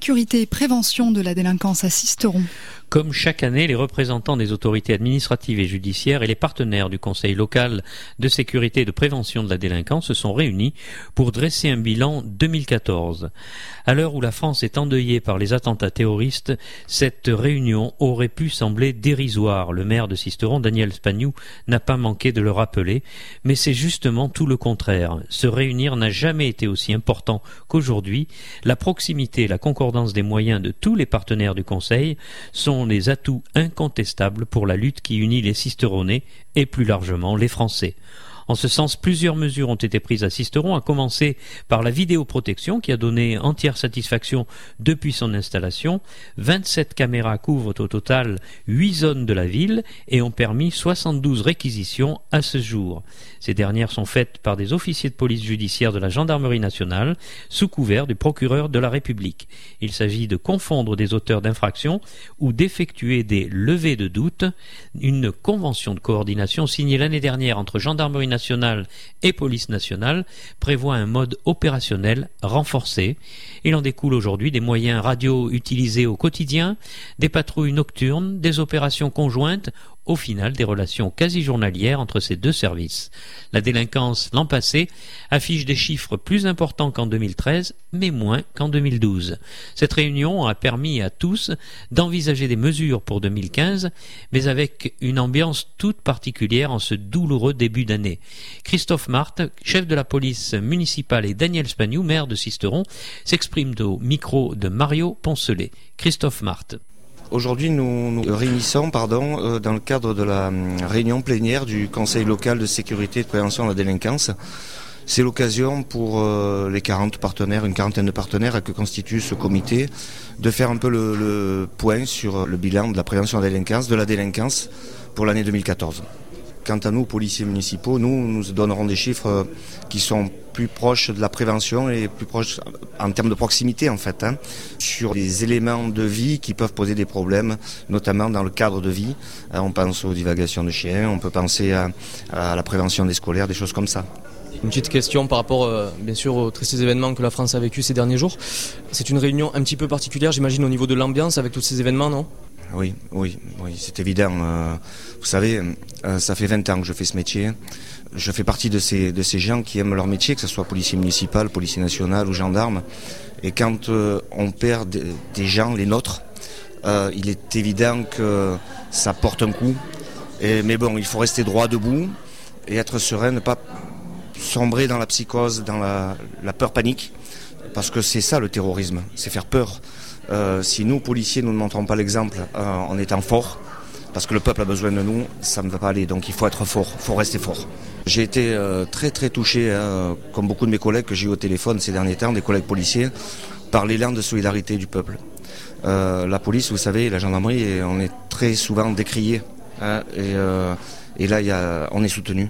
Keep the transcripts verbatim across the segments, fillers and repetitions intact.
sécurité et prévention de la délinquance à Sisteron. Comme chaque année, les représentants des autorités administratives et judiciaires et les partenaires du Conseil local de sécurité et de prévention de la délinquance se sont réunis pour dresser un bilan deux mille quatorze. À l'heure où la France est endeuillée par les attentats terroristes, cette réunion aurait pu sembler dérisoire. Le maire de Sisteron, Daniel Spagnoux, n'a pas manqué de le rappeler, mais c'est justement tout le contraire. Se réunir n'a jamais été aussi important qu'aujourd'hui. La proximité et la concordance des moyens de tous les partenaires du Conseil sont les atouts incontestables pour la lutte qui unit les Sisteronnais et plus largement les Français. En ce sens, plusieurs mesures ont été prises à Sisteron, à commencer par la vidéoprotection qui a donné entière satisfaction depuis son installation. vingt-sept caméras couvrent au total huit zones de la ville et ont permis soixante-douze réquisitions à ce jour. Ces dernières sont faites par des officiers de police judiciaire de la gendarmerie nationale sous couvert du procureur de la République. Il s'agit de confondre des auteurs d'infractions ou d'effectuer des levées de doute. Une convention de coordination signée l'année dernière entre gendarmerie nationale nationale et police nationale prévoit un mode opérationnel renforcé. Il en découle aujourd'hui des moyens radio utilisés au quotidien, des patrouilles nocturnes, des opérations conjointes, au final des relations quasi journalières entre ces deux services. La délinquance l'an passé affiche des chiffres plus importants qu'en deux mille treize, mais moins qu'en deux mille douze. Cette réunion a permis à tous d'envisager des mesures pour deux mille quinze, mais avec une ambiance toute particulière en ce douloureux début d'année. Christophe Marthe, chef de la police municipale, et Daniel Spagnoux, maire de Sisteron, s'expriment au micro de Mario Poncelet. Christophe Marthe. Aujourd'hui, nous nous réunissons pardon, euh, dans le cadre de la euh, réunion plénière du Conseil local de sécurité et de prévention de la délinquance. C'est l'occasion pour euh, les quarante partenaires, une quarantaine de partenaires que constitue ce comité, de faire un peu le, le point sur le bilan de la prévention de la délinquance, de la délinquance pour l'année deux mille quatorze. Quant à nous, policiers municipaux, nous nous donnerons des chiffres qui sont plus proches de la prévention et plus proches en termes de proximité en fait, hein, sur les éléments de vie qui peuvent poser des problèmes, notamment dans le cadre de vie. On pense aux divagations de chiens, on peut penser à, à la prévention des scolaires, des choses comme ça. Une petite question par rapport, euh, bien sûr, aux tristes événements que la France a vécu ces derniers jours. C'est une réunion un petit peu particulière, j'imagine, au niveau de l'ambiance avec tous ces événements, non ? Oui, oui, oui, c'est évident. Euh, vous savez, euh, ça fait vingt ans que je fais ce métier. Je fais partie de ces, de ces gens qui aiment leur métier, que ce soit policier municipal, policier national ou gendarme. Et quand euh, on perd des, des gens, les nôtres, euh, il est évident que ça porte un coup. Et, mais bon, il faut rester droit debout et être serein, ne pas sombrer dans la psychose, dans la, la peur-panique. Parce que c'est ça le terrorisme, c'est faire peur. Euh, si nous, policiers, nous ne montrons pas l'exemple euh, en étant forts, parce que le peuple a besoin de nous, ça ne va pas aller. Donc il faut être fort, il faut rester fort. J'ai été euh, très très touché, hein, comme beaucoup de mes collègues que j'ai eu au téléphone ces derniers temps, des collègues policiers, par l'élan de solidarité du peuple. Euh, la police, vous savez, la gendarmerie, on est très souvent décriés. Hein, et, euh, et là, y a, on est soutenu.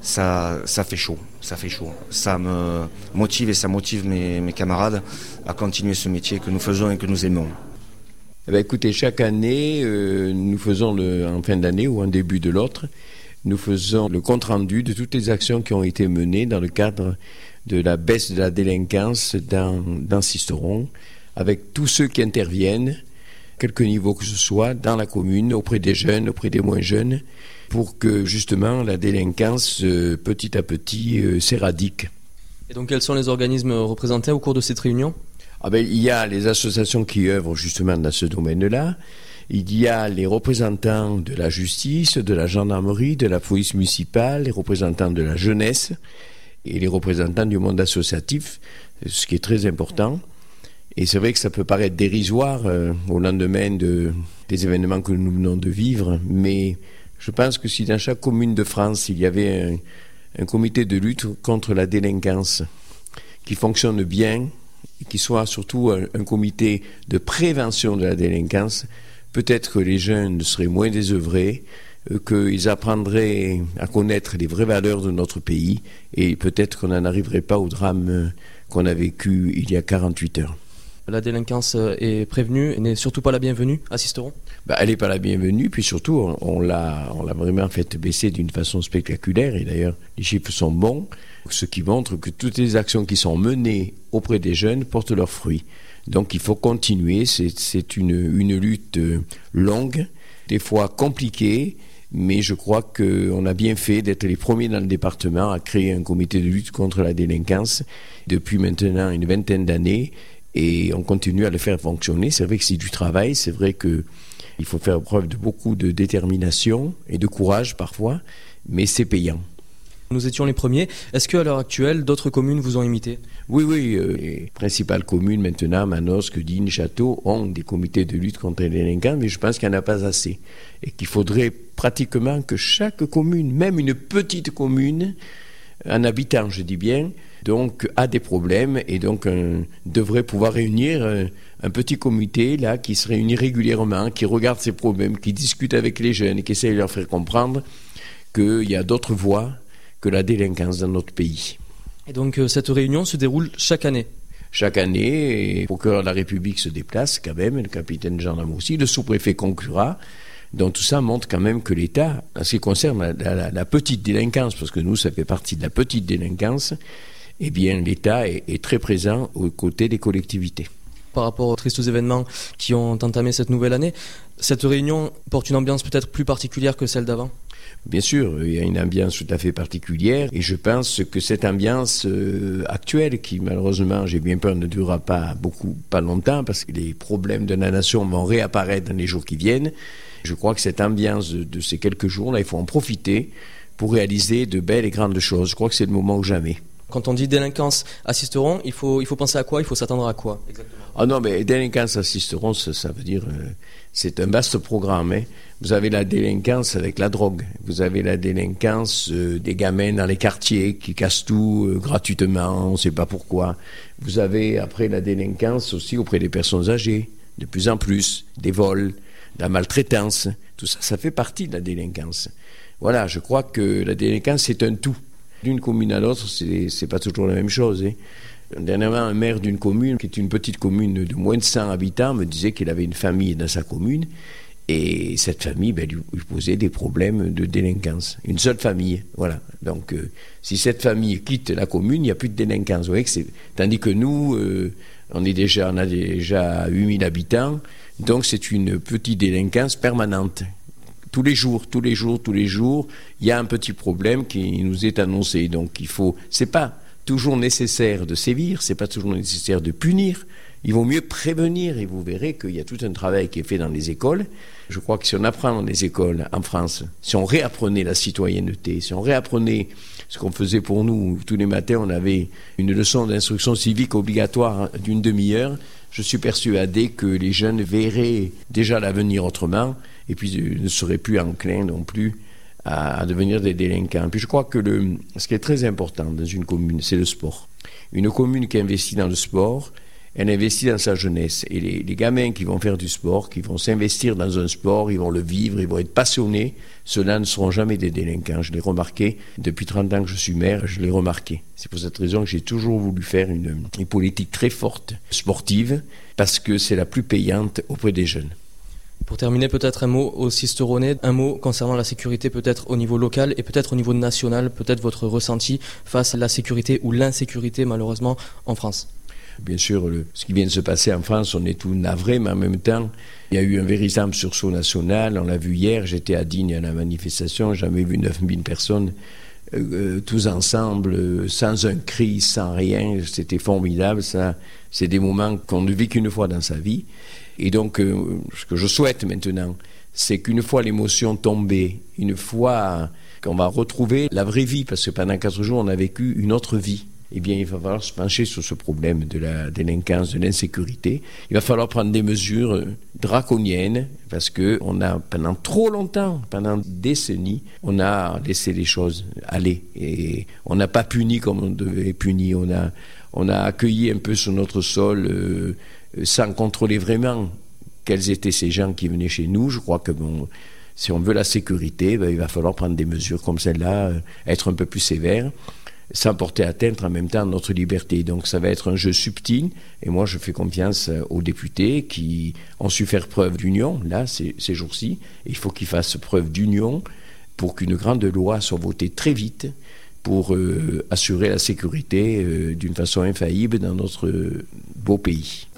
Ça, ça fait chaud, ça fait chaud. Ça me motive et ça motive mes, mes camarades à continuer ce métier que nous faisons et que nous aimons. Eh bien, écoutez, chaque année, euh, nous faisons le, en fin d'année ou en début de l'autre, nous faisons le compte-rendu de toutes les actions qui ont été menées dans le cadre de la baisse de la délinquance dans, dans Sisteron, avec tous ceux qui interviennent, quelque niveau que ce soit, dans la commune, auprès des jeunes, auprès des moins jeunes, pour que justement la délinquance euh, petit à petit euh, s'éradique. Et donc quels sont les organismes représentés au cours de cette réunion ? Ah ben, il y a les associations qui œuvrent justement dans ce domaine-là, il y a les représentants de la justice, de la gendarmerie, de la police municipale, les représentants de la jeunesse et les représentants du monde associatif, ce qui est très important. Et c'est vrai que ça peut paraître dérisoire euh, au lendemain de, des événements que nous venons de vivre, mais je pense que si dans chaque commune de France, il y avait un, un comité de lutte contre la délinquance qui fonctionne bien, et qui soit surtout un, un comité de prévention de la délinquance, peut-être que les jeunes seraient moins désœuvrés, euh, qu'ils apprendraient à connaître les vraies valeurs de notre pays, et peut-être qu'on n'en arriverait pas au drame qu'on a vécu il y a quarante-huit heures. La délinquance est prévenue et n'est surtout pas la bienvenue à Sisteron ? Bah, elle n'est pas la bienvenue, puis surtout, on, on, l'a, on l'a vraiment fait baisser d'une façon spectaculaire, et d'ailleurs, les chiffres sont bons, ce qui montre que toutes les actions qui sont menées auprès des jeunes portent leurs fruits. Donc il faut continuer, c'est, c'est une, une lutte longue, des fois compliquée, mais je crois qu'on a bien fait d'être les premiers dans le département à créer un comité de lutte contre la délinquance depuis maintenant une vingtaine d'années, et on continue à le faire fonctionner. C'est vrai que c'est du travail, c'est vrai qu'il faut faire preuve de beaucoup de détermination et de courage parfois, mais c'est payant. Nous étions les premiers. Est-ce qu'à l'heure actuelle, d'autres communes vous ont imité ? Oui, oui. Euh, les principales communes maintenant, Manosque, Digne, Château, ont des comités de lutte contre les délinquants, mais je pense qu'il n'y en a pas assez. Et qu'il faudrait pratiquement que chaque commune, même une petite commune, un habitant, je dis bien, donc a des problèmes et donc un, devrait pouvoir réunir un, un petit comité là qui se réunit régulièrement, qui regarde ces problèmes, qui discute avec les jeunes et qui essaie de leur faire comprendre qu'il y a d'autres voies que la délinquance dans notre pays. Et donc euh, cette réunion se déroule chaque année ? Chaque année, le procureur de la République se déplace quand même, le capitaine de gendarme aussi, le sous-préfet conclura. Donc tout ça montre quand même que l'État, en ce qui concerne la, la, la petite délinquance, parce que nous ça fait partie de la petite délinquance, eh bien l'État est, est très présent aux côtés des collectivités. Par rapport aux tristes événements qui ont entamé cette nouvelle année, cette réunion porte une ambiance peut-être plus particulière que celle d'avant ? Bien sûr, il y a une ambiance tout à fait particulière et je pense que cette ambiance euh, actuelle, qui malheureusement, j'ai bien peur, ne durera pas beaucoup, pas longtemps, parce que les problèmes de la nation vont réapparaître dans les jours qui viennent. Je crois que cette ambiance de, de ces quelques jours-là, il faut en profiter pour réaliser de belles et grandes choses. Je crois que c'est le moment ou jamais. Quand on dit délinquance assisteront, il faut, il faut penser à quoi ? Il faut s'attendre à quoi exactement ? Ah non, mais délinquance assisteront, ça, ça veut dire, euh, c'est un vaste programme. Hein. Vous avez la délinquance avec la drogue. Vous avez la délinquance euh, des gamins dans les quartiers qui cassent tout euh, gratuitement, on ne sait pas pourquoi. Vous avez après la délinquance aussi auprès des personnes âgées, de plus en plus, des vols, de la maltraitance. Tout ça, ça fait partie de la délinquance. Voilà, je crois que la délinquance, c'est un tout. D'une commune à l'autre, c'est, c'est pas toujours la même chose. Hein. Dernièrement, un maire d'une commune, qui est une petite commune de moins de cent habitants, me disait qu'il avait une famille dans sa commune, et cette famille ben, lui, lui posait des problèmes de délinquance. Une seule famille, voilà. Donc, euh, si cette famille quitte la commune, il n'y a plus de délinquance. Vous voyez que c'est... Tandis que nous, euh, on, est déjà, on a déjà huit mille habitants, donc c'est une petite délinquance permanente. Tous les jours, tous les jours, tous les jours, il y a un petit problème qui nous est annoncé. Donc il faut, c'est pas toujours nécessaire de sévir, c'est pas toujours nécessaire de punir. Il vaut mieux prévenir et vous verrez qu'il y a tout un travail qui est fait dans les écoles. Je crois que si on apprend dans les écoles en France, si on réapprenait la citoyenneté, si on réapprenait ce qu'on faisait pour nous, tous les matins on avait une leçon d'instruction civique obligatoire d'une demi-heure, je suis persuadé que les jeunes verraient déjà l'avenir autrement et puis ne seraient plus enclins non plus à, à devenir des délinquants. Puis je crois que le, ce qui est très important dans une commune, c'est le sport. Une commune qui investit dans le sport, elle investit dans sa jeunesse. Et les, les gamins qui vont faire du sport, qui vont s'investir dans un sport, ils vont le vivre, ils vont être passionnés, ceux-là ne seront jamais des délinquants. Je l'ai remarqué, depuis trente ans que je suis maire, je l'ai remarqué. C'est pour cette raison que j'ai toujours voulu faire une, une politique très forte, sportive, parce que c'est la plus payante auprès des jeunes. Pour terminer, peut-être un mot au Sisteronais, un mot concernant la sécurité peut-être au niveau local et peut-être au niveau national, peut-être votre ressenti face à la sécurité ou l'insécurité malheureusement en France. Bien sûr, le, ce qui vient de se passer en France, on est tout navré, mais en même temps, il y a eu un véritable sursaut national. On l'a vu hier, j'étais à Digne à la manifestation, j'ai jamais vu neuf mille personnes, euh, tous ensemble, euh, sans un cri, sans rien. C'était formidable. Ça, c'est des moments qu'on ne vit qu'une fois dans sa vie. Et donc, euh, ce que je souhaite maintenant, c'est qu'une fois l'émotion tombée, une fois qu'on va retrouver la vraie vie, parce que pendant quatre jours, on a vécu une autre vie, eh bien, il va falloir se pencher sur ce problème de la délinquance, de l'insécurité. Il va falloir prendre des mesures draconiennes, parce qu'on a, pendant trop longtemps, pendant des décennies, on a laissé les choses aller. Et on n'a pas puni comme on devait punir. On a, on a accueilli un peu sur notre sol... Euh, sans contrôler vraiment quels étaient ces gens qui venaient chez nous. Je crois que bon, si on veut la sécurité, ben, il va falloir prendre des mesures comme celle-là, euh, être un peu plus sévère, sans porter atteinte en même temps à notre liberté. Donc ça va être un jeu subtil, et moi je fais confiance aux députés qui ont su faire preuve d'union, là, ces, ces jours-ci. Il faut qu'ils fassent preuve d'union pour qu'une grande loi soit votée très vite, pour euh, assurer la sécurité euh, d'une façon infaillible dans notre euh, beau pays.